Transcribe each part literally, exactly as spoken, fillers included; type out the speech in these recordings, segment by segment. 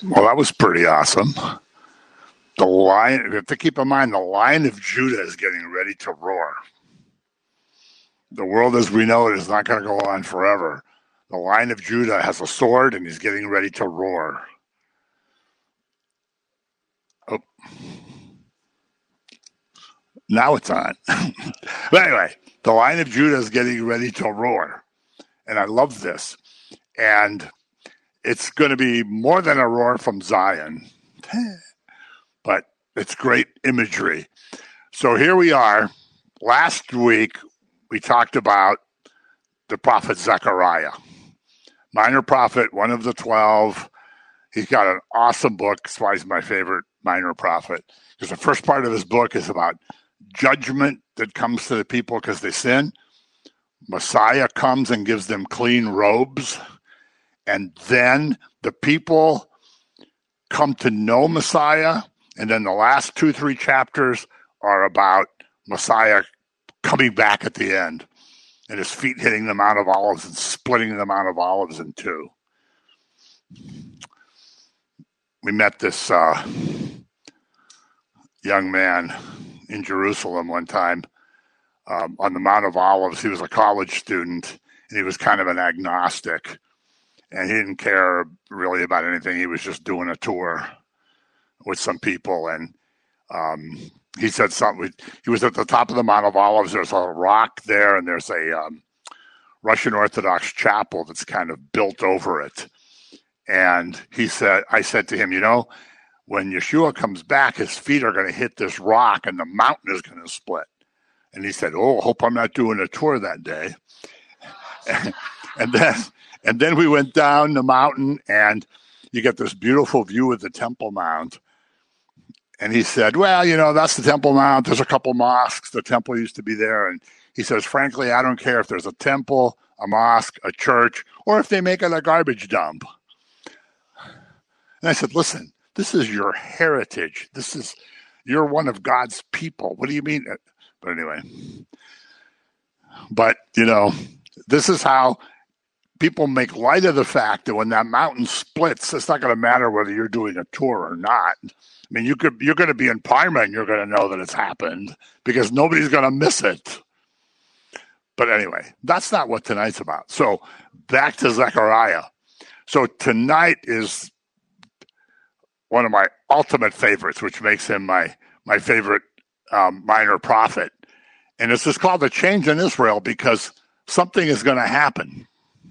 Well, that was pretty awesome. The lion, you have to keep in mind, the Lion of Judah is getting ready to roar. The world as we know it is not going to go on forever. The Lion of Judah has a sword and he's getting ready to roar. Oh. Now it's on. But anyway, the Lion of Judah is getting ready to roar. And I love this. And it's going to be more than a roar from Zion. But it's great imagery. So here we are. Last week, we talked about the prophet Zechariah. Minor prophet, one of the twelve. He's got an awesome book. That's why he's my favorite minor prophet. Because the first part of his book is about judgment that comes to the people because they sin. Messiah comes and gives them clean robes. And then the people come to know Messiah. And then the last two, three chapters are about Messiah coming back at the end. And his feet hitting the Mount of Olives and splitting the Mount of Olives in two. We met this uh, young man in Jerusalem one time um, on the Mount of Olives. He was a college student, and he was kind of an agnostic. And he didn't care really about anything. He was just doing a tour with some people. And um, he said something. He was at the top of the Mount of Olives. There's a rock there, and there's a um, Russian Orthodox chapel that's kind of built over it. And he said, I said to him, you know, when Yeshua comes back, his feet are going to hit this rock and the mountain is going to split. And he said, oh, hope I'm not doing a tour that day. and, and then and then we went down the mountain, and you get this beautiful view of the Temple Mount. And he said, well, you know, that's the Temple Mount. There's a couple mosques. The temple used to be there. And he says, frankly, I don't care if there's a temple, a mosque, a church, or if they make it a garbage dump. And I said, listen, this is your heritage. This is, you're one of God's people. What do you mean? But anyway, but, you know, this is how people make light of the fact that when that mountain splits, it's not going to matter whether you're doing a tour or not. I mean, you could, you're going to be in Parma and you're going to know that it's happened because nobody's going to miss it. But anyway, that's not what tonight's about. So back to Zechariah. So tonight is one of my ultimate favorites, which makes him my, my favorite um, minor prophet. And this is called The Change in Israel because something is going to happen.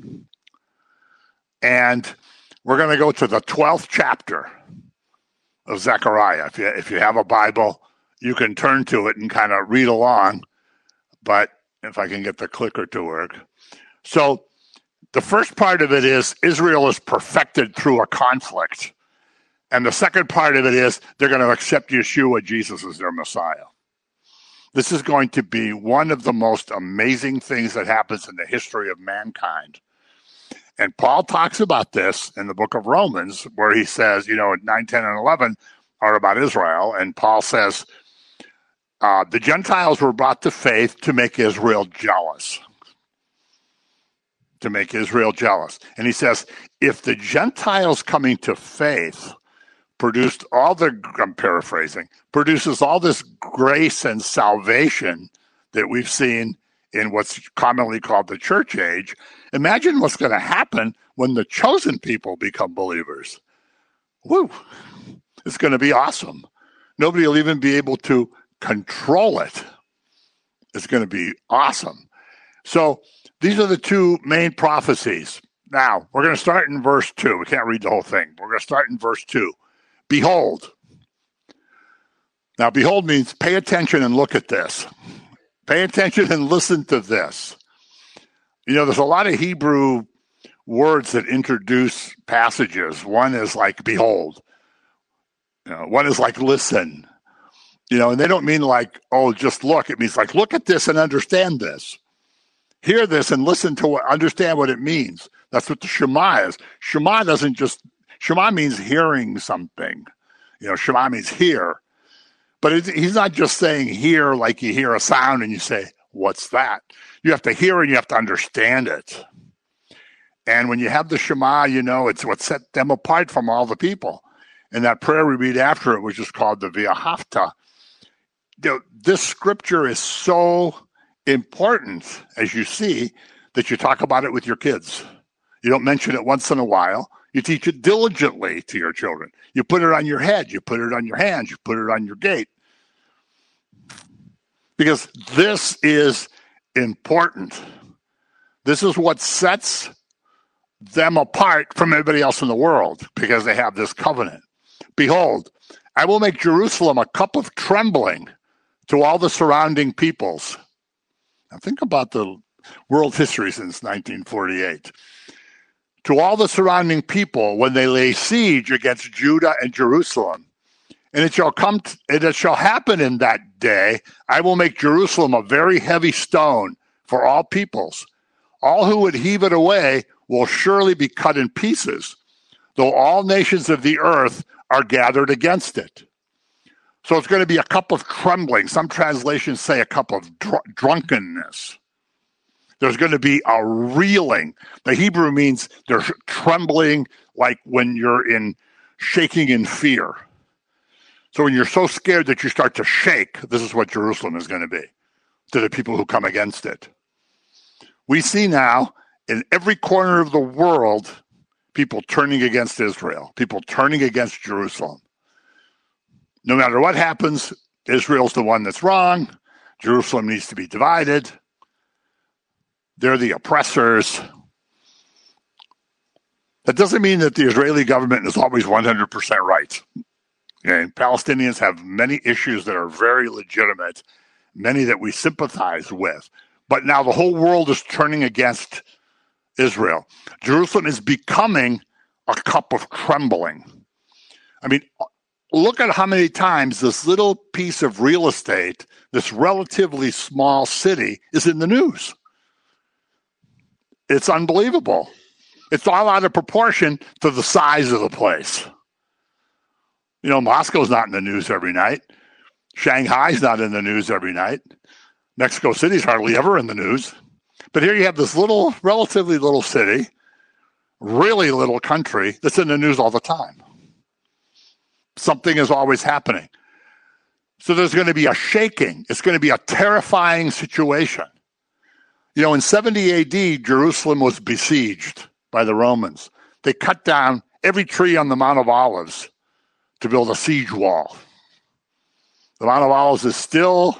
And we're going to go to the twelfth chapter of Zechariah. If you, if you have a Bible, you can turn to it and kind of read along. But if I can get the clicker to work. So the first part of it is Israel is perfected through a conflict. And the second part of it is they're going to accept Yeshua, Jesus, as their Messiah. This is going to be one of the most amazing things that happens in the history of mankind. And Paul talks about this in the book of Romans, where he says, you know, nine, ten, and eleven are about Israel. And Paul says, uh, the Gentiles were brought to faith to make Israel jealous. To make Israel jealous. And he says, if the Gentiles coming to faith produced all the, I'm paraphrasing, produces all this grace and salvation that we've seen in what's commonly called the church age, imagine what's going to happen when the chosen people become believers. Woo! It's going to be awesome. Nobody will even be able to control it. It's going to be awesome. So these are the two main prophecies. Now, we're going to start in verse two. We can't read the whole thing. We're going to start in verse two. Behold. Now, behold means pay attention and look at this. Pay attention and listen to this. You know, there's a lot of Hebrew words that introduce passages. One is like behold. You know, one is like listen. You know, and they don't mean like, oh, just look. It means like, look at this and understand this. Hear this and listen to what, understand what it means. That's what the Shema is. Shema doesn't just, Shema means hearing something. You know, Shema means hear. But it, he's not just saying hear like you hear a sound and you say, what's that? You have to hear and you have to understand it. And when you have the Shema, you know, it's what set them apart from all the people. And that prayer we read after it, which is called the V'ahavta. You know, this scripture is so important, as you see, that you talk about it with your kids. You don't mention it once in a while. You teach it diligently to your children. You put it on your head. You put it on your hands. You put it on your gate. Because this is important. This is what sets them apart from everybody else in the world, because they have this covenant. Behold, I will make Jerusalem a cup of trembling to all the surrounding peoples. Now think about the world history since nineteen forty-eight. To all the surrounding people when they lay siege against Judah and Jerusalem. And it shall come, to, and it shall happen in that day, I will make Jerusalem a very heavy stone for all peoples. All who would heave it away will surely be cut in pieces, though all nations of the earth are gathered against it. So it's going to be a cup of trembling. Some translations say a cup of dr- drunkenness. There's going to be a reeling. The Hebrew means they're trembling like when you're in shaking in fear. So when you're so scared that you start to shake, this is what Jerusalem is going to be to the people who come against it. We see now in every corner of the world, people turning against Israel, people turning against Jerusalem. No matter what happens, Israel's the one that's wrong. Jerusalem needs to be divided. They're the oppressors. That doesn't mean that the Israeli government is always one hundred percent right. Okay? Palestinians have many issues that are very legitimate, many that we sympathize with. But now the whole world is turning against Israel. Jerusalem is becoming a cup of trembling. I mean, look at how many times this little piece of real estate, this relatively small city, is in the news. It's unbelievable. It's all out of proportion to the size of the place. You know, Moscow's not in the news every night. Shanghai's not in the news every night. Mexico City's hardly ever in the news. But here you have this little, relatively little city, really little country that's in the news all the time. Something is always happening. So there's going to be a shaking. It's going to be a terrifying situation. You know, in seventy A D, Jerusalem was besieged by the Romans. They cut down every tree on the Mount of Olives to build a siege wall. The Mount of Olives is still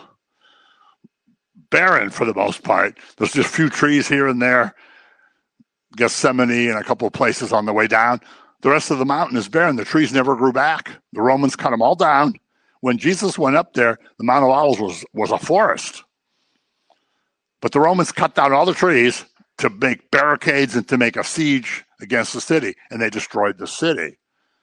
barren for the most part. There's just a few trees here and there, Gethsemane and a couple of places on the way down. The rest of the mountain is barren. The trees never grew back. The Romans cut them all down. When Jesus went up there, the Mount of Olives was, was a forest. But the Romans cut down all the trees to make barricades and to make a siege against the city, and they destroyed the city.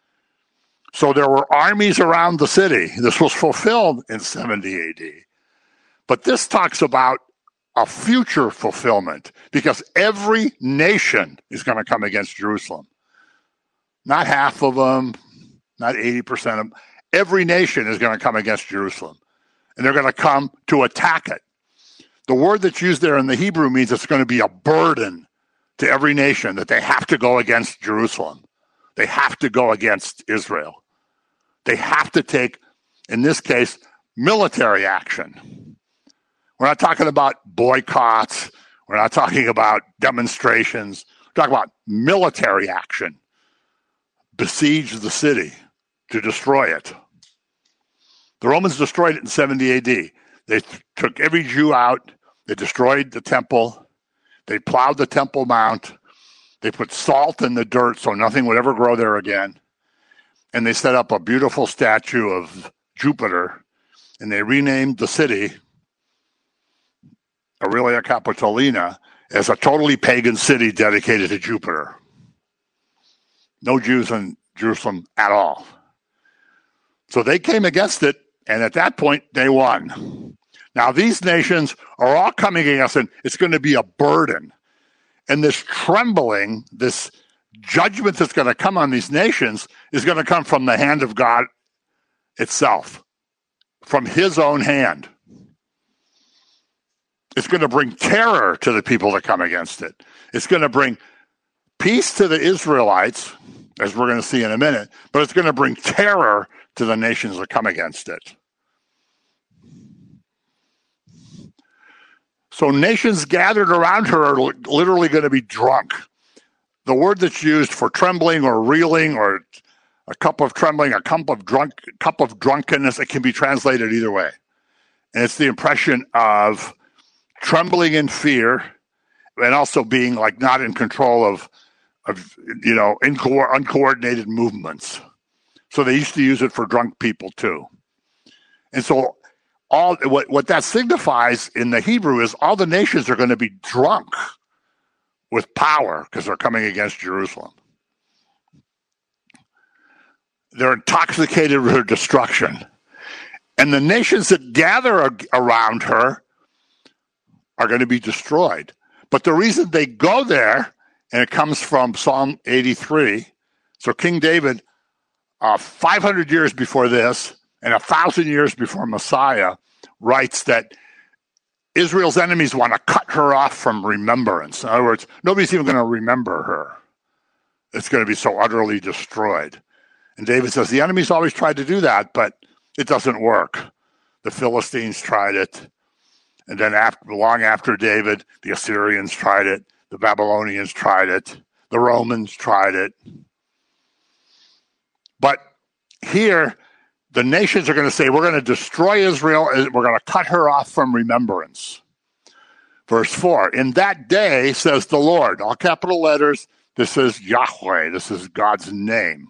So there were armies around the city. This was fulfilled in seventy A D. But this talks about a future fulfillment, because every nation is going to come against Jerusalem. Not half of them, not eighty percent of them. Every nation is going to come against Jerusalem, and they're going to come to attack it. The word that's used there in the Hebrew means it's going to be a burden to every nation that they have to go against Jerusalem. They have to go against Israel. They have to take, in this case, military action. We're not talking about boycotts. We're not talking about demonstrations. We're talking about military action. Besiege the city to destroy it. The Romans destroyed it in seventy A D. They th- took every Jew out. They destroyed the temple. They plowed the Temple Mount. They put salt in the dirt so nothing would ever grow there again. And they set up a beautiful statue of Jupiter. And they renamed the city, Aurelia Capitolina, as a totally pagan city dedicated to Jupiter. No Jews in Jerusalem at all. So they came against it, and at that point, they won. Now, these nations are all coming against it. It's going to be a burden. And this trembling, this judgment that's going to come on these nations is going to come from the hand of God itself, from his own hand. It's going to bring terror to the people that come against it. It's going to bring peace to the Israelites, as we're going to see in a minute, but it's going to bring terror to the nations that come against it. So nations gathered around her are literally going to be drunk. The word that's used for trembling or reeling or a cup of trembling, a cup of drunk, cup of drunkenness, it can be translated either way. And it's the impression of trembling in fear and also being like not in control of, of you know, inco- uncoordinated movements. So they used to use it for drunk people too. And so all what, what that signifies in the Hebrew is all the nations are going to be drunk with power because they're coming against Jerusalem. They're intoxicated with her destruction. And the nations that gather around her are going to be destroyed. But the reason they go there, and it comes from Psalm eighty-three, so King David, uh, five hundred years before this, and one thousand years before Messiah, writes that Israel's enemies want to cut her off from remembrance. In other words, nobody's even going to remember her. It's going to be so utterly destroyed. And David says, the enemies always tried to do that, but it doesn't work. The Philistines tried it. And then after, long after David, the Assyrians tried it. The Babylonians tried it. The Romans tried it. But here, the nations are going to say, we're going to destroy Israel, and we're going to cut her off from remembrance. Verse four, in that day, says the Lord, all capital letters, this is Yahweh, this is God's name.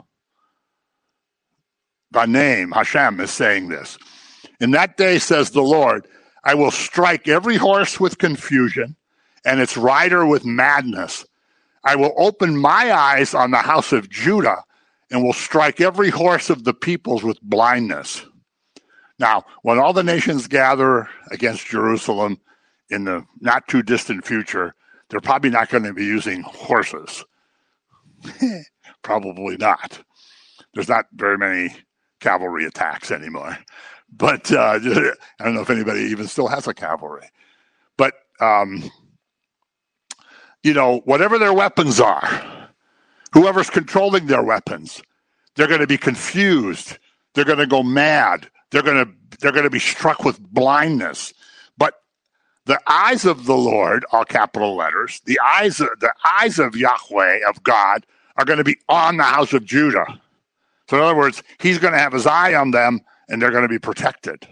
The name, Hashem, is saying this. In that day, says the Lord, I will strike every horse with confusion and its rider with madness. I will open my eyes on the house of Judah and will strike every horse of the peoples with blindness. Now, when all the nations gather against Jerusalem in the not too distant future, they're probably not going to be using horses. Probably not. There's not very many cavalry attacks anymore. But uh, I don't know if anybody even still has a cavalry. But, um, you know, whatever their weapons are, whoever's controlling their weapons, they're going to be confused. They're going to go mad. They're going to they're going to be struck with blindness. But the eyes of the Lord, all capital letters, the eyes of, the eyes of Yahweh, of God, are going to be on the house of Judah. So in other words, he's going to have his eye on them, and they're going to be protected.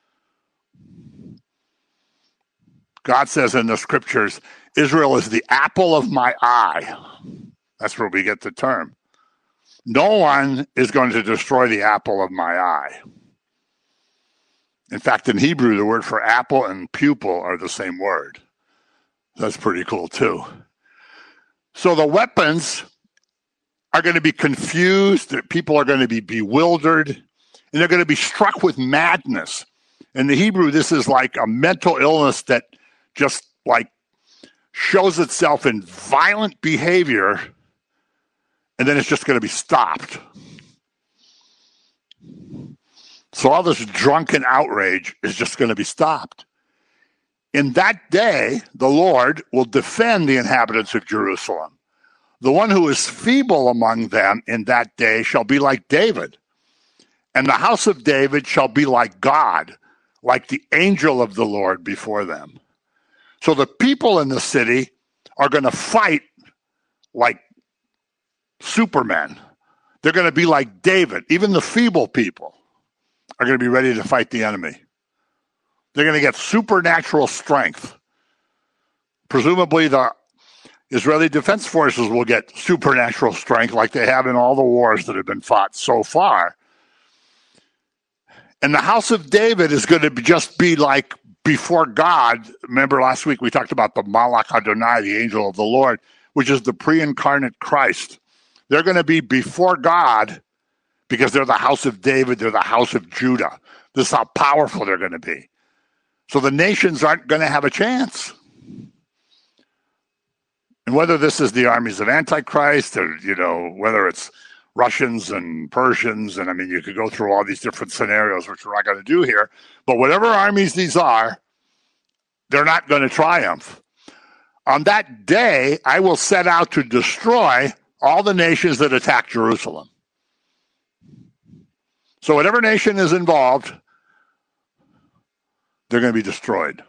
God says in the scriptures, Israel is the apple of my eye. That's where we get the term. No one is going to destroy the apple of my eye. In fact, in Hebrew, the word for apple and pupil are the same word. That's pretty cool, too. So the weapons are going to be confused. People are going to be bewildered. And they're going to be struck with madness. In the Hebrew, this is like a mental illness that just like shows itself in violent behavior, and then it's just going to be stopped. So all this drunken outrage is just going to be stopped. In that day, the Lord will defend the inhabitants of Jerusalem. The one who is feeble among them in that day shall be like David. And the house of David shall be like God, like the angel of the Lord before them. So the people in the city are going to fight like supermen. They're going to be like David. Even the feeble people are going to be ready to fight the enemy. They're going to get supernatural strength. Presumably the Israeli Defense Forces will get supernatural strength like they have in all the wars that have been fought so far. And the house of David is going to just be like before God. Remember last week we talked about the Malach Adonai, the angel of the Lord, which is the pre-incarnate Christ. They're going to be before God because they're the house of David, they're the house of Judah. This is how powerful they're going to be. So the nations aren't going to have a chance. And whether this is the armies of Antichrist or, you know, whether it's Russians and Persians, and I mean, you could go through all these different scenarios, which we're not going to do here. But whatever armies these are, they're not going to triumph. On that day, I will set out to destroy all the nations that attack Jerusalem. So whatever nation is involved, they're going to be destroyed.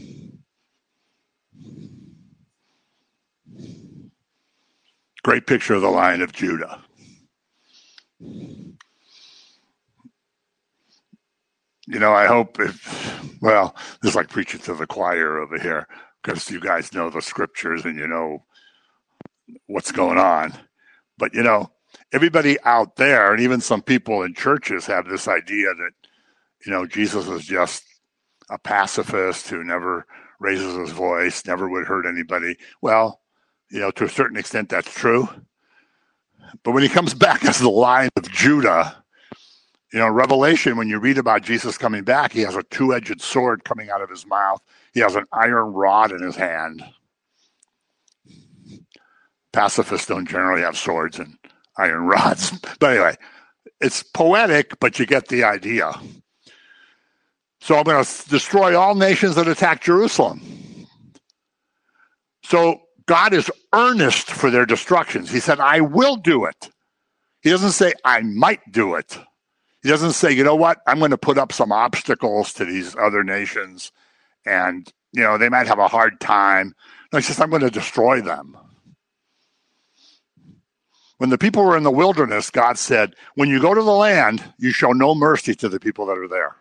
Great picture of the Lion of Judah. You know, I hope if, well, this is like preaching to the choir over here, because you guys know the scriptures and you know what's going on. But, you know, everybody out there, and even some people in churches, have this idea that, you know, Jesus is just a pacifist who never raises his voice, never would hurt anybody. Well, you know, to a certain extent, that's true. But when he comes back as the Lion of Judah, you know, Revelation, when you read about Jesus coming back, he has a two-edged sword coming out of his mouth. He has an iron rod in his hand. Pacifists don't generally have swords and iron rods. But anyway, it's poetic, but you get the idea. So I'm going to destroy all nations that attack Jerusalem. So God is earnest for their destructions. He said, I will do it. He doesn't say, I might do it. He doesn't say, you know what, I'm going to put up some obstacles to these other nations and, you know, they might have a hard time. No, he says, I'm going to destroy them. When the people were in the wilderness, God said, when you go to the land, you show no mercy to the people that are there.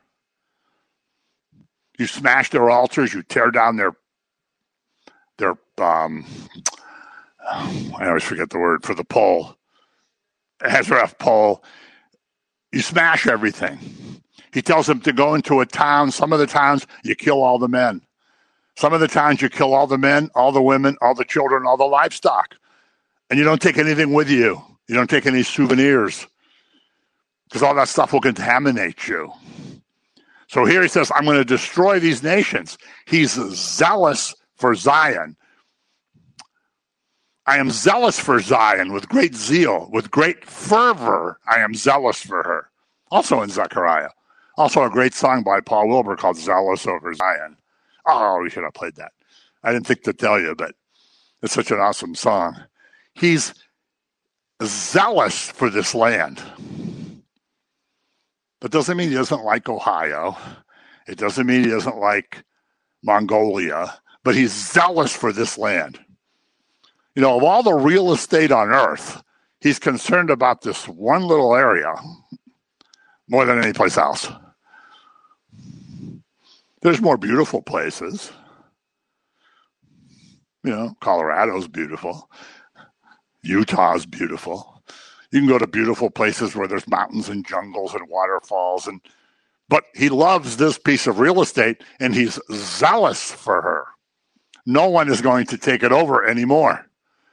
You smash their altars, you tear down their, their um, I always forget the word for the pole, Asherah pole. You smash everything. He tells them to go into a town. Some of the towns, you kill all the men. Some of the towns, you kill all the men, all the women, all the children, all the livestock. And you don't take anything with you. You don't take any souvenirs, because all that stuff will contaminate you. So here he says, I'm going to destroy these nations. He's zealous for Zion. I am zealous for Zion with great zeal, with great fervor. I am zealous for her. Also in Zechariah. Also a great song by Paul Wilbur called Zealous Over Zion. Oh, we should have played that. I didn't think to tell you, but it's such an awesome song. He's zealous for this land. That doesn't mean he doesn't like Ohio. It doesn't mean he doesn't like Mongolia, but he's zealous for this land. You know, of all the real estate on earth, he's concerned about this one little area more than any place else. There's more beautiful places. You know, Colorado's beautiful. Utah's beautiful. You can go to beautiful places where there's mountains and jungles and waterfalls, and but he loves this piece of real estate, and he's zealous for her. No one is going to take it over anymore.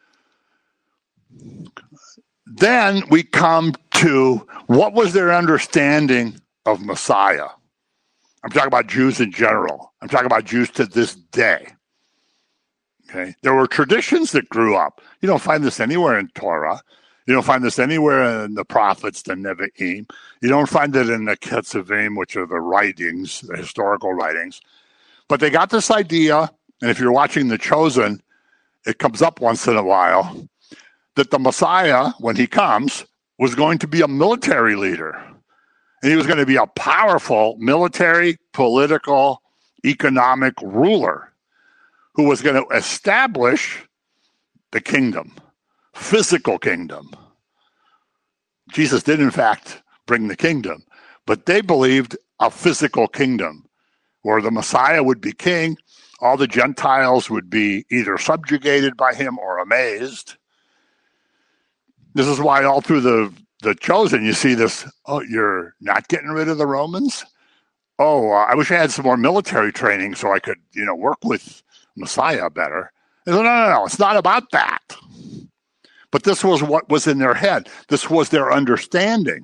Then we come to what was their understanding of Messiah. I'm talking about Jews in general. I'm talking about Jews to this day. Okay, there were traditions that grew up. You don't find this anywhere in Torah. You don't find this anywhere in the prophets, the Nevi'im. You don't find it in the Ketzavim, which are the writings, the historical writings. But they got this idea, and if you're watching The Chosen, it comes up once in a while, that the Messiah, when he comes, was going to be a military leader. And he was going to be a powerful military, political, economic ruler who was going to establish the kingdom, physical kingdom. Jesus did, in fact, bring the kingdom, but they believed a physical kingdom where the Messiah would be king, all the Gentiles would be either subjugated by him or amazed. This is why all through the, the Chosen, you see this, oh, you're not getting rid of the Romans? Oh, uh, I wish I had some more military training so I could, you know, work with Messiah better. They said, no, no, no, it's not about that. But this was what was in their head. This was their understanding.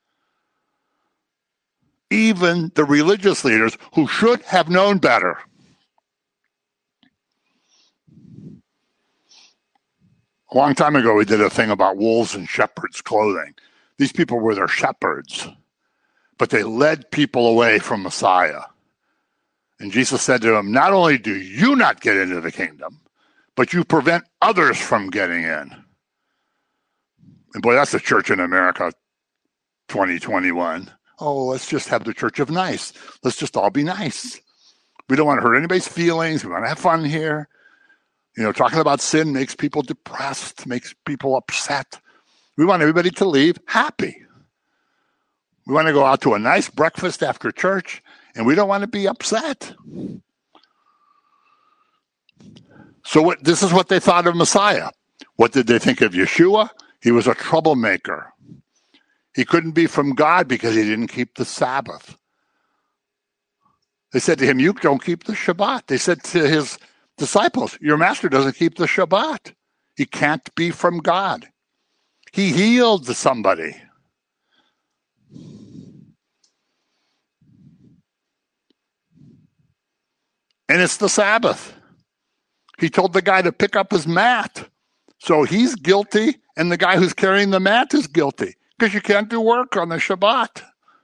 Even the religious leaders who should have known better. A long time ago, we did a thing about wolves and shepherds' clothing. These people were their shepherds, but they led people away from Messiah. And Jesus said to them, not only do you not get into the kingdom, but you prevent others from getting in. And boy, that's the church in America twenty twenty-one. Oh, let's just have the church of nice. Let's just all be nice. We don't want to hurt anybody's feelings. We want to have fun here. You know, talking about sin makes people depressed, makes people upset. We want everybody to leave happy. We want to go out to a nice breakfast after church, and we don't want to be upset. So what, this is what they thought of Messiah. What did they think of Yeshua? He was a troublemaker. He couldn't be from God because he didn't keep the Sabbath. They said to him, you don't keep the Shabbat. They said to his disciples, your master doesn't keep the Shabbat. He can't be from God. He healed somebody. And it's the Sabbath. He told the guy to pick up his mat. So he's guilty, and the guy who's carrying the mat is guilty because you can't do work on the Shabbat.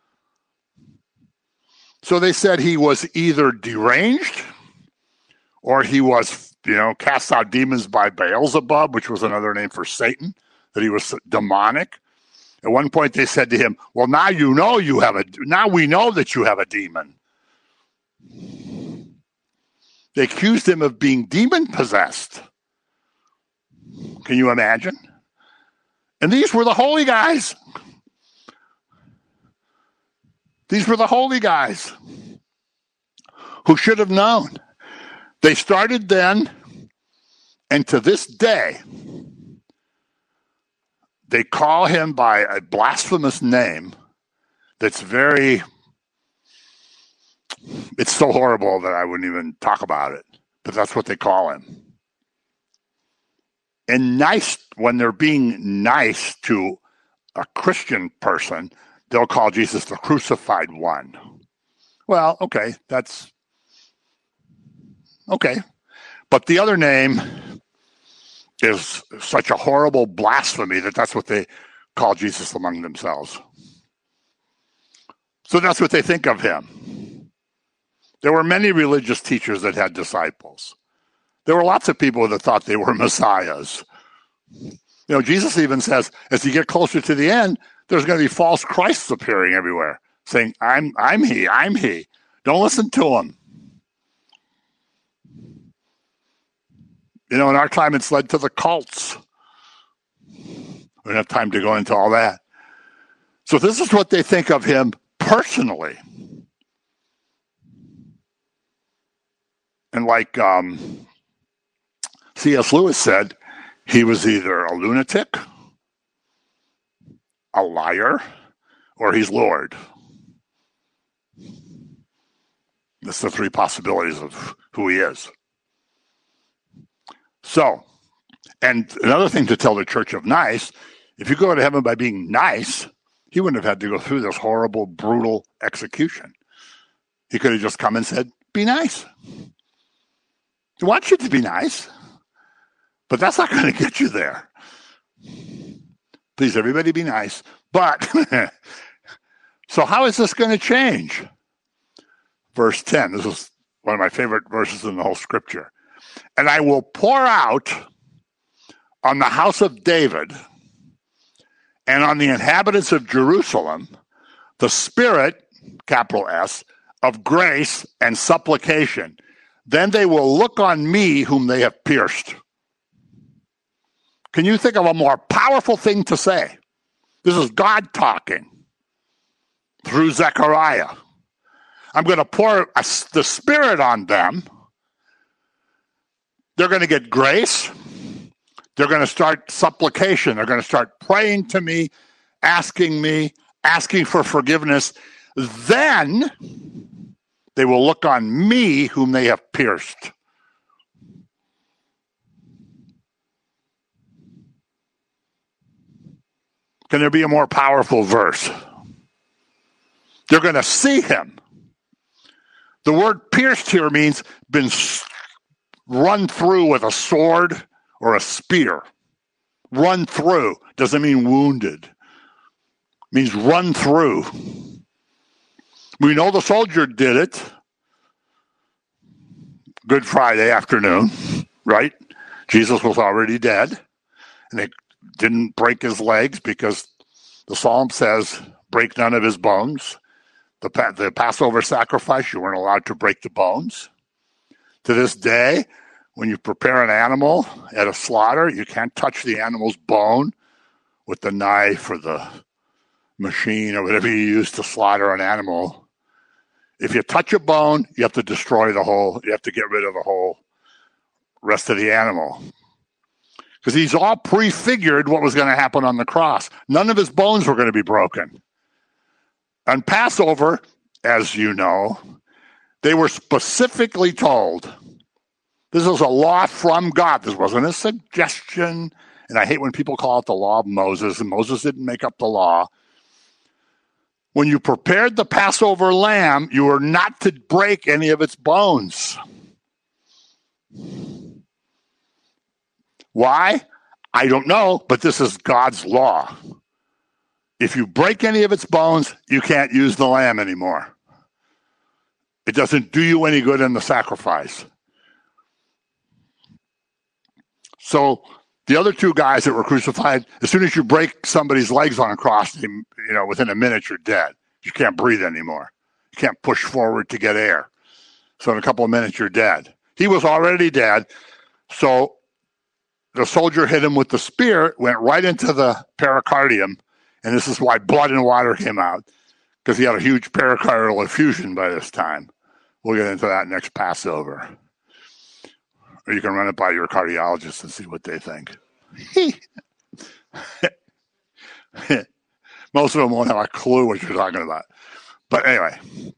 So they said he was either deranged or he was, you know, cast out demons by Beelzebub, which was another name for Satan, that he was demonic. At one point they said to him, well, now you know you have a, now we know that you have a demon. They accused him of being demon-possessed. Can you imagine? And these were the holy guys. These were the holy guys who should have known. They started then, and to this day, they call him by a blasphemous name that's very, it's so horrible that I wouldn't even talk about it, but that's what they call him. And nice, when they're being nice to a Christian person, they'll call Jesus the crucified one. Well, okay, that's okay. But the other name is such a horrible blasphemy that that's what they call Jesus among themselves. So that's what they think of him. There were many religious teachers that had disciples. There were lots of people that thought they were messiahs. You know, Jesus even says, as you get closer to the end, there's going to be false Christs appearing everywhere, saying, I'm I'm he, I'm he. Don't listen to him. You know, in our time, it's led to the cults. We don't have time to go into all that. So this is what they think of him personally. And like um, C S Lewis said, he was either a lunatic, a liar, or he's Lord. That's the three possibilities of who he is. So, and another thing to tell the Church of Nice, if you go to heaven by being nice, he wouldn't have had to go through this horrible, brutal execution. He could have just come and said, be nice. I want you to be nice, but that's not going to get you there. Please, everybody be nice. But, so how is this going to change? Verse ten, this is one of my favorite verses in the whole scripture. And I will pour out on the house of David and on the inhabitants of Jerusalem the spirit, capital S, of grace and supplication. Then they will look on me whom they have pierced. Can you think of a more powerful thing to say? This is God talking through Zechariah. I'm going to pour a, the Spirit on them. They're going to get grace. They're going to start supplication. They're going to start praying to me, asking me, asking for forgiveness. Then they will look on me whom they have pierced. Can there be a more powerful verse? They're going to see him. The word pierced here means been run through with a sword or a spear. Run through doesn't mean wounded. It means run through. We know the soldier did it. Good Friday afternoon, right? Jesus was already dead. And they didn't break his legs because the Psalm says, break none of his bones. The, the Passover sacrifice, you weren't allowed to break the bones. To this day, when you prepare an animal at a slaughter, you can't touch the animal's bone with the knife or the machine or whatever you use to slaughter an animal. If you touch a bone, you have to destroy the whole, you have to get rid of the whole rest of the animal. Because he's all prefigured what was going to happen on the cross. None of his bones were going to be broken. On Passover, as you know, they were specifically told, this is a law from God. This wasn't a suggestion. And I hate when people call it the law of Moses, and Moses didn't make up the law. When you prepared the Passover lamb, you were not to break any of its bones. Why? I don't know, but this is God's law. If you break any of its bones, you can't use the lamb anymore. It doesn't do you any good in the sacrifice. So the other two guys that were crucified, as soon as you break somebody's legs on a cross, you know, within a minute you're dead. You can't breathe anymore. You can't push forward to get air. So in a couple of minutes you're dead. He was already dead. So the soldier hit him with the spear, went right into the pericardium, and this is why blood and water came out, because he had a huge pericardial effusion by this time. We'll get into that next Passover. Or you can run it by your cardiologist and see what they think. Most of them won't have a clue what you're talking about. But anyway,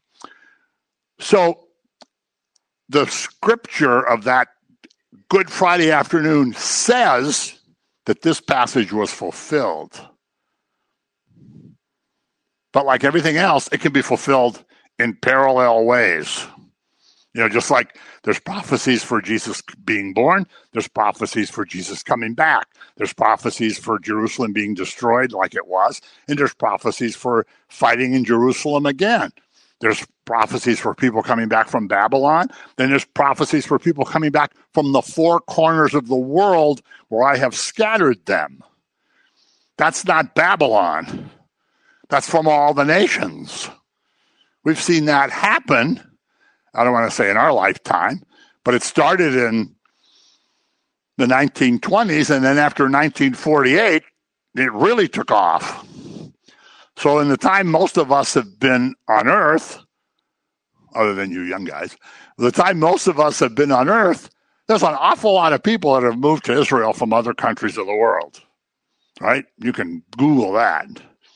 so the scripture of that Good Friday afternoon says that this passage was fulfilled. But like everything else, it can be fulfilled in parallel ways. You know, just like there's prophecies for Jesus being born, there's prophecies for Jesus coming back. There's prophecies for Jerusalem being destroyed like it was, and there's prophecies for fighting in Jerusalem again. There's prophecies for people coming back from Babylon. Then there's prophecies for people coming back from the four corners of the world where I have scattered them. That's not Babylon. That's from all the nations. We've seen that happen. I don't want to say in our lifetime, but it started in the nineteen twenties, and then after nineteen forty-eight, it really took off. So in the time most of us have been on Earth, other than you young guys, the time most of us have been on Earth, there's an awful lot of people that have moved to Israel from other countries of the world, right? You can Google that.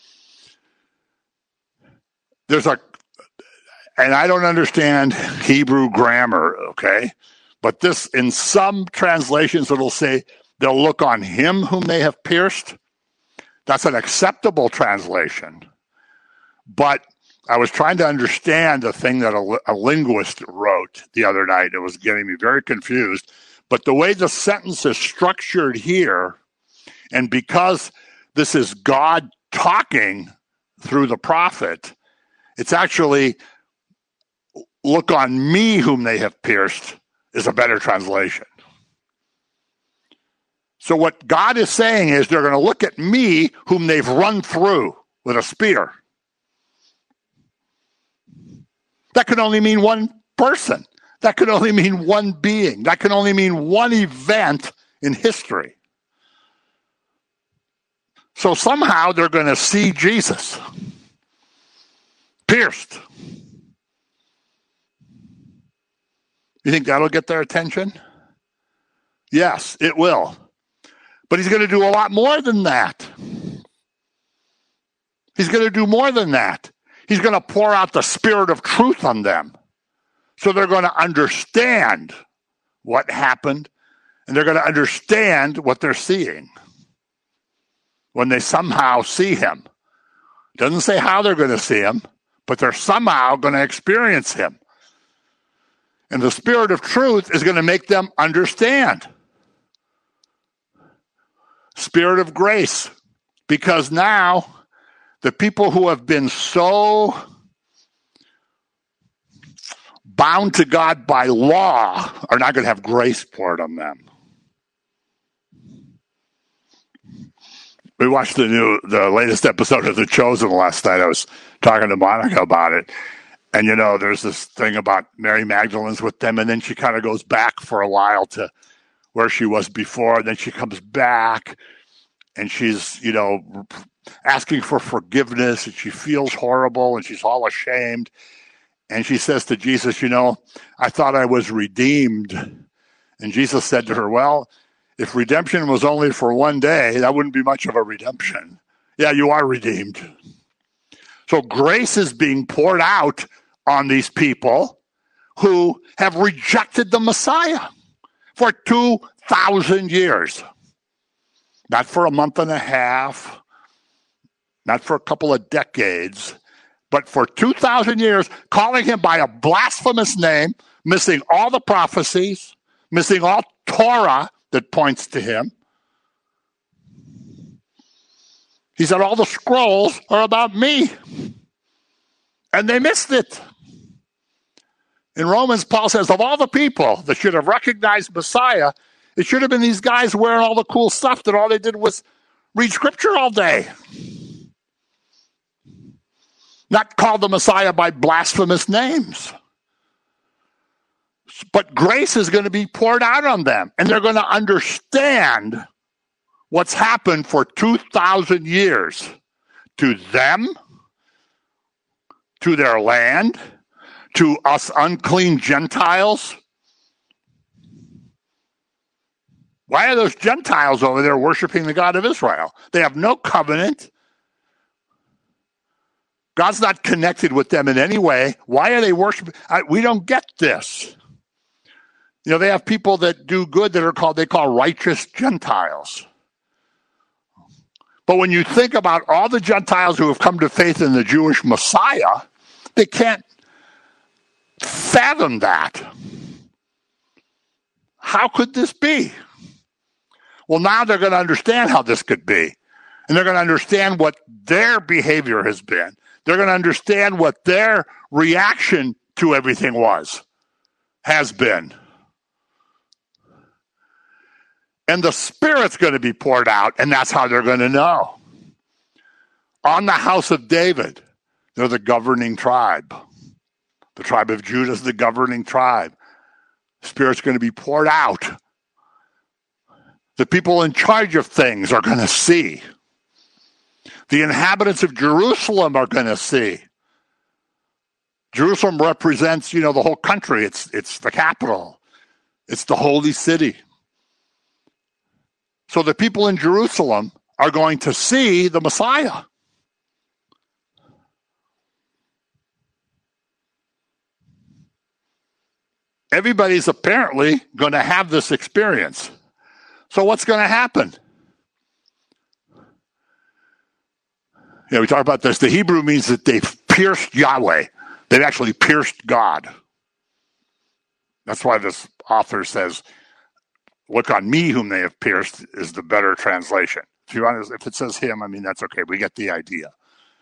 There's a, and I don't understand Hebrew grammar, okay? But this, in some translations, it'll say, they'll look on him whom they have pierced. That's an acceptable translation. But I was trying to understand the thing that a, a linguist wrote the other night. It was getting me very confused. But the way the sentence is structured here, and because this is God talking through the prophet, it's actually, look on me whom they have pierced, is a better translation. So what God is saying is they're going to look at me whom they've run through with a spear. That can only mean one person. That can only mean one being. That can only mean one event in history. So somehow they're going to see Jesus pierced. You think that'll get their attention? Yes, it will. But he's going to do a lot more than that. He's going to do more than that. He's going to pour out the Spirit of truth on them. So they're going to understand what happened, and they're going to understand what they're seeing when they somehow see him. It doesn't say how they're going to see him, but they're somehow going to experience him. And the Spirit of truth is going to make them understand. Spirit of grace. Because now, the people who have been so bound to God by law are not going to have grace poured on them. We watched the new, the latest episode of The Chosen last night. I was talking to Monica about it. And, you know, there's this thing about Mary Magdalene's with them, and then she kind of goes back for a while to where she was before. And then she comes back, and she's, you know, asking for forgiveness, and she feels horrible, and she's all ashamed. And she says to Jesus, you know, I thought I was redeemed. And Jesus said to her, well, if redemption was only for one day, that wouldn't be much of a redemption. Yeah, you are redeemed. So grace is being poured out on these people who have rejected the Messiah for two thousand years. Not for a month and a half, not for a couple of decades, but for two thousand years, calling him by a blasphemous name, missing all the prophecies, missing all Torah that points to him. He said, all the scrolls are about me. And they missed it. In Romans, Paul says, of all the people that should have recognized Messiah, it should have been these guys wearing all the cool stuff that all they did was read scripture all day. Not call the Messiah by blasphemous names. But grace is going to be poured out on them, and they're going to understand what's happened for two thousand years to them, to their land, to us unclean Gentiles. Why are those Gentiles over there worshiping the God of Israel? They have no covenant. God's not connected with them in any way. Why are they worshiping? I, we don't get this. You know, they have people that do good that are called, they call righteous Gentiles. But when you think about all the Gentiles who have come to faith in the Jewish Messiah, they can't fathom that. How could this be? Well, now they're going to understand how this could be. And they're going to understand what their behavior has been. They're going to understand what their reaction to everything was, has been. And the Spirit's going to be poured out, and that's how they're going to know. On the house of David, they're the governing tribe. The tribe of Judah is the governing tribe. The Spirit's going to be poured out. The people in charge of things are going to see. The inhabitants of Jerusalem are going to see. Jerusalem represents, you know, the whole country. It's, it's the capital. It's the holy city. So the people in Jerusalem are going to see the Messiah. Everybody's apparently going to have this experience. So what's going to happen? Yeah, we talk about this. The Hebrew means that they've pierced Yahweh. They've actually pierced God. That's why this author says, look on me whom they have pierced is the better translation. If you want, if it says him, I mean, that's okay. We get the idea.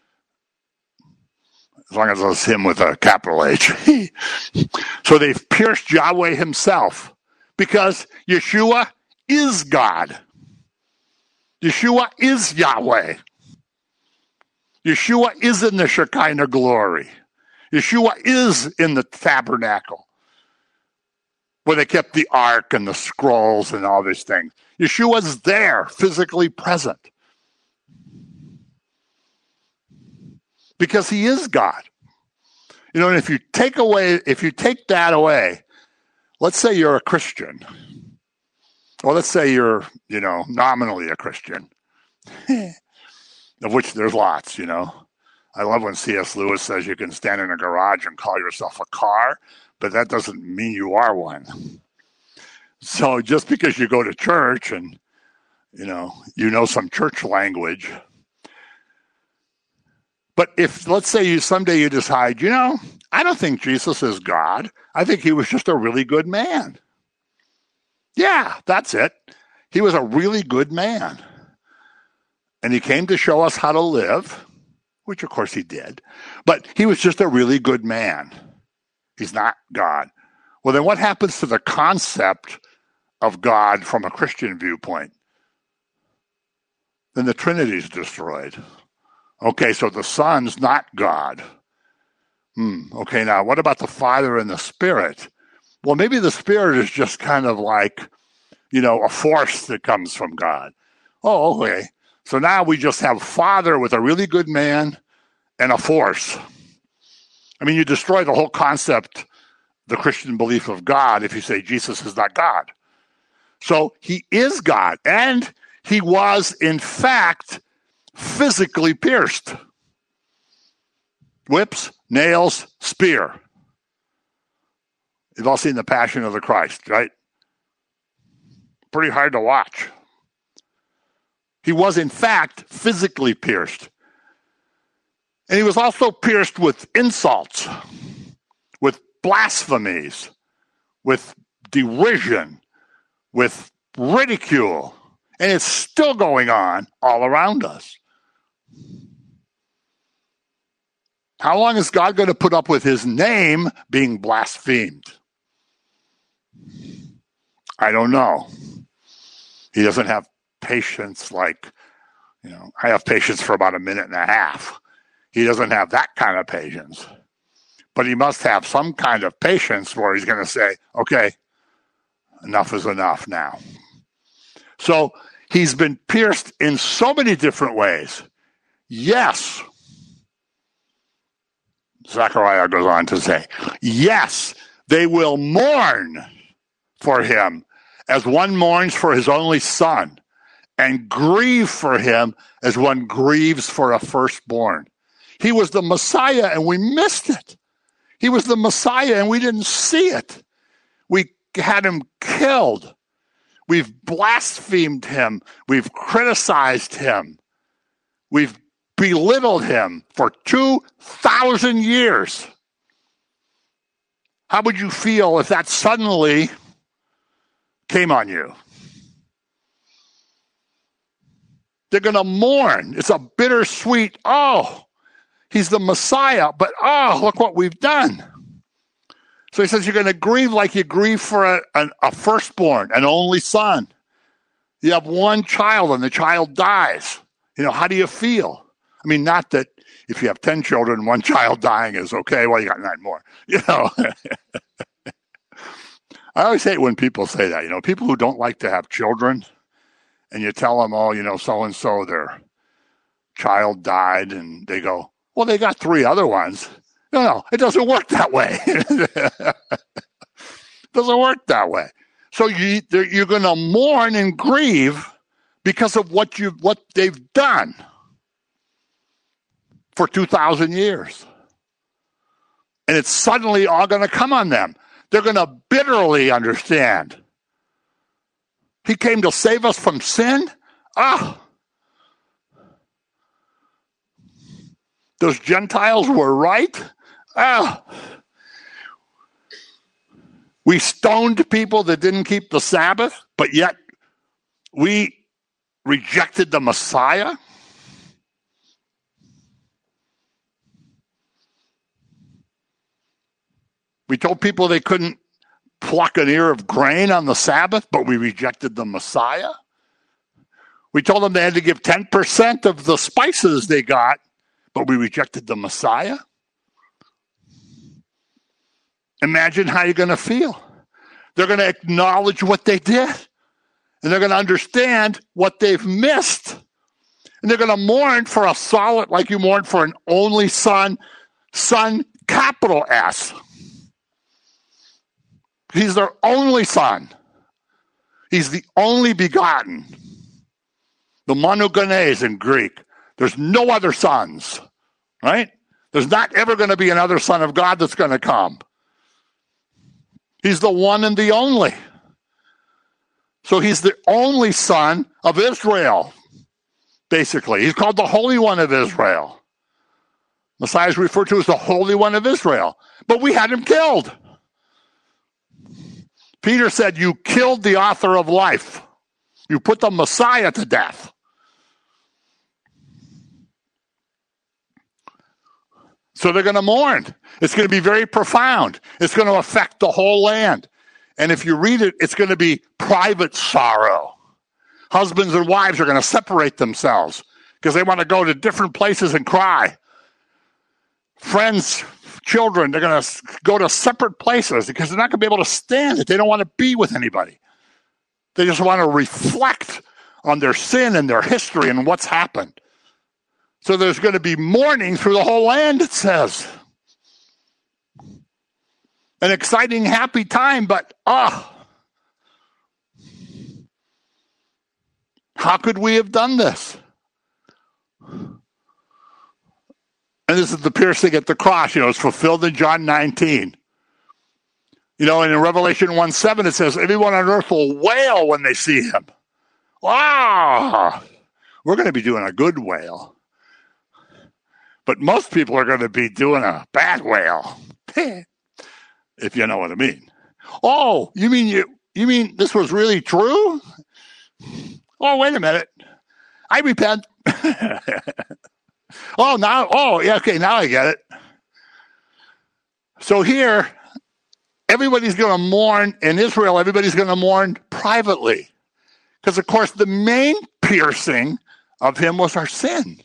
As long as it's him with a capital H. So they've pierced Yahweh himself because Yeshua is God. Yeshua is Yahweh. Yeshua is in the Shekinah glory. Yeshua is in the tabernacle where they kept the ark and the scrolls and all these things. Yeshua's there, physically present. Because he is God. You know, and if you take away, if you take that away, let's say you're a Christian. Or let's say you're, you know, nominally a Christian. Of which there's lots, you know. I love when C S Lewis says you can stand in a garage and call yourself a car, but that doesn't mean you are one. So just because you go to church and, you know, you know some church language. But if, let's say you someday you decide, you know, I don't think Jesus is God. I think he was just a really good man. Yeah, that's it. He was a really good man. And he came to show us how to live, which of course he did. But he was just a really good man. He's not God. Well, then what happens to the concept of God from a Christian viewpoint? then the Trinity's destroyed. Okay, so the Son's not God. Hmm. Okay, now what about the Father and the Spirit? Well, maybe the Spirit is just kind of like, you know, a force that comes from God. Oh, okay. So now we just have Father with a really good man and a force. I mean, you destroy the whole concept, the Christian belief of God, if you say Jesus is not God. So he is God, and he was, in fact, physically pierced. Whips, nails, spear. You've all seen The Passion of the Christ, right? Pretty hard to watch. He was, in fact, physically pierced. And he was also pierced with insults, with blasphemies, with derision, with ridicule. And it's still going on all around us. How long is God going to put up with his name being blasphemed? I don't know. He doesn't have patience like, you know, I have patience for about a minute and a half. He doesn't have that kind of patience. But he must have some kind of patience where he's going to say, okay, enough is enough now. So he's been pierced in so many different ways. Yes. Zechariah goes on to say, yes, they will mourn for him as one mourns for his only son, and grieve for him as one grieves for a firstborn. He was the Messiah and we missed it. He was the Messiah and we didn't see it. We had him killed. We've blasphemed him. We've criticized him. We've belittled him for two thousand years. How would you feel if that suddenly came on you? They're going to mourn. It's a bittersweet, oh, he's the Messiah, but oh, look what we've done. So he says you're going to grieve like you grieve for a, a, a firstborn, an only son. You have one child and the child dies. You know, how do you feel? I mean, not that if you have ten children, one child dying is okay. Well, you got nine more. You know, I always hate when people say that. You know, people who don't like to have children, and you tell them, oh, you know, so-and-so, their child died, and they go, well, they got three other ones. No, no, it doesn't work that way. It doesn't work that way. So you, you're going to mourn and grieve because of what you what they've done for two thousand years. And it's suddenly all going to come on them. They're going to bitterly understand. He came to save us from sin? Ah. Those Gentiles were right? Ah. We stoned people that didn't keep the Sabbath, but yet we rejected the Messiah? We told people they couldn't pluck an ear of grain on the Sabbath, but we rejected the Messiah. We told them they had to give ten percent of the spices they got, but we rejected the Messiah. Imagine how you're going to feel. They're going to acknowledge what they did, and they're going to understand what they've missed. And they're going to mourn for a solid, like you mourn for an only son, son, capital S. He's their only son. He's the only begotten. The monogenes in Greek. There's no other sons, right? There's not ever going to be another son of God that's going to come. He's the one and the only. So he's the only son of Israel, basically. He's called the Holy One of Israel. Messiah is referred to as the Holy One of Israel. But we had him killed. Peter said, you killed the author of life. You put the Messiah to death. So they're going to mourn. It's going to be very profound. It's going to affect the whole land. And if you read it, it's going to be private sorrow. Husbands and wives are going to separate themselves because they want to go to different places and cry. Friends, children, they're going to go to separate places because they're not going to be able to stand it. They don't want to be with anybody. They just want to reflect on their sin and their history and what's happened. So there's going to be mourning through the whole land, it says. An exciting, happy time, but ah, how could we have done this? And this is the piercing at the cross, you know, it's fulfilled in John nineteen. You know, and in Revelation one seven, it says, everyone on earth will wail when they see him. Wow! We're going to be doing a good wail. But most people are going to be doing a bad wail. If you know what I mean. Oh, you mean you you mean this was really true? Oh, wait a minute. I repent. oh, now, oh, yeah, okay, now I get it. So here, everybody's going to mourn in Israel, everybody's going to mourn privately. Because, of course, the main piercing of him was our sin.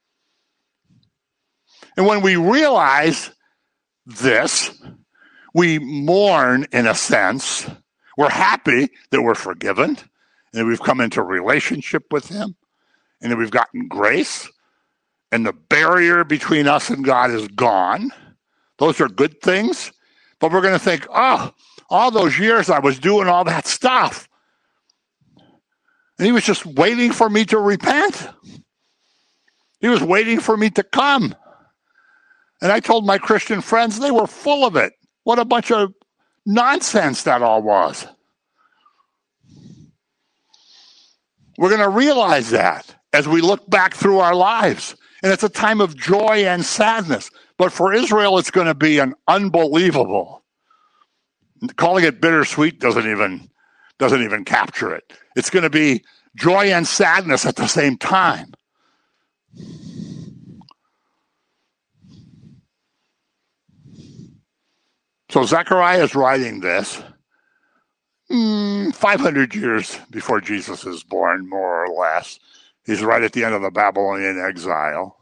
And when we realize this, we mourn in a sense. We're happy that we're forgiven and that we've come into a relationship with him and that we've gotten grace and the barrier between us and God is gone. Those are good things. But we're going to think, oh, all those years I was doing all that stuff. And he was just waiting for me to repent. He was waiting for me to come. And I told my Christian friends, they were full of it. What a bunch of nonsense that all was. We're going to realize that as we look back through our lives. And it's a time of joy and sadness. But for Israel, it's going to be an unbelievable. Calling it bittersweet doesn't even, doesn't even capture it. It's going to be joy and sadness at the same time. So Zechariah is writing this mm, five hundred years before Jesus is born, more or less. He's right at the end of the Babylonian exile.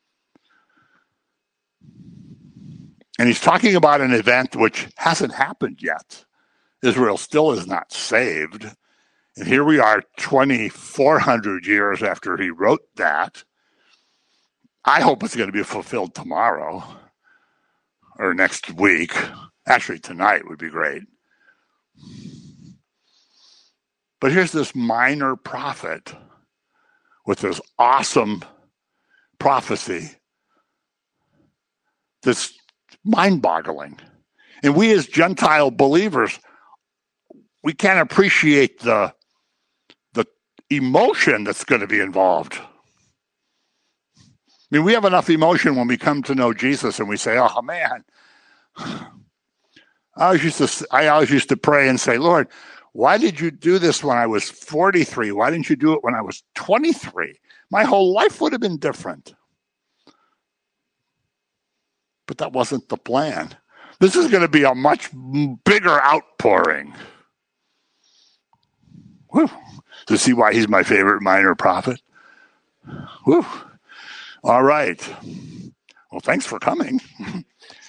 And he's talking about an event which hasn't happened yet. Israel still is not saved. And here we are twenty-four hundred years after he wrote that. I hope it's going to be fulfilled tomorrow or next week. Actually, tonight would be great. But here's this minor prophet with this awesome prophecy that's mind-boggling. And we as Gentile believers, we can't appreciate the, the emotion that's going to be involved. I mean, we have enough emotion when we come to know Jesus and we say, oh, man, I always used to, I always used to pray and say, Lord, why did you do this when I was forty-three? Why didn't you do it when I was twenty-three? My whole life would have been different. But that wasn't the plan. This is going to be a much bigger outpouring. Whew. To see why he's my favorite minor prophet. Whew. All right. Well, thanks for coming.